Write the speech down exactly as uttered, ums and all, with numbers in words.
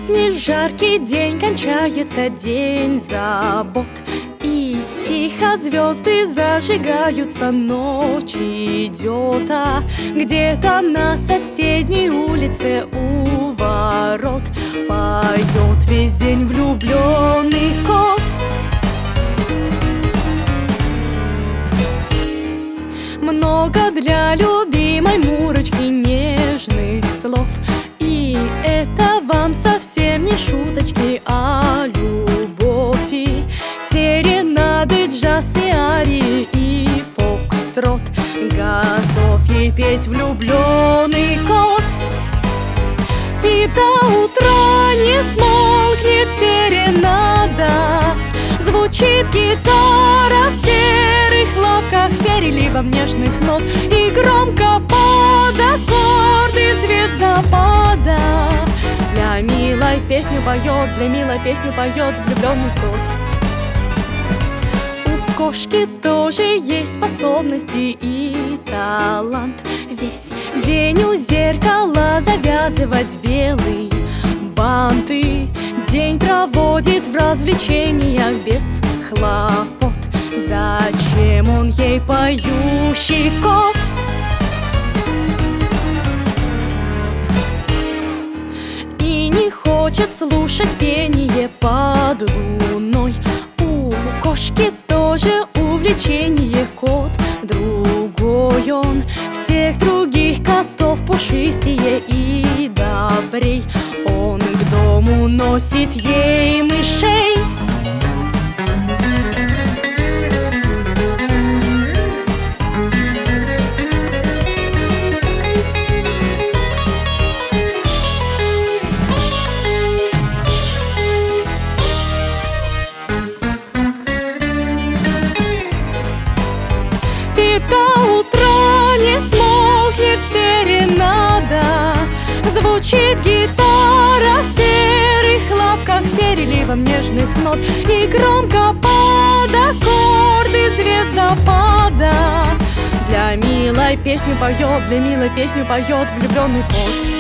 летний жаркий день, кончается день забот, и тихо звезды зажигаются, ночь идет, а где-то на соседней улице у ворот поет весь день влюбленный кот. Много для любимой Мурочки нежных слов, и это вам совсем не шуточки, а любовь и серенады, джаз и арии и фокстрот. Готов ей петь влюбленный кот. И до утра не смолкнет серенада, звучит гитара в серых лапках, переливом нежных нот, и громко под аккорды звездопада для милой песню поет, для милой песню поет влюбленный кот. У кошки тоже есть способности и талант, весь день у зеркала завязывать белый банты, день проводит в развлечениях без хлопот. Зачем он ей, поющий кот? И не хочет слушать пение под луной. У кошки тоже увлечение кот другой, он всех других котов пушистее и добрей, он к дому носит ей мышей. И до утра не смолкнет серенада, звучит гитара в серых лапках, переливом нежных нот, и громко под аккорды звездопада для милой песню поет, для милой песню поет влюбленный кот.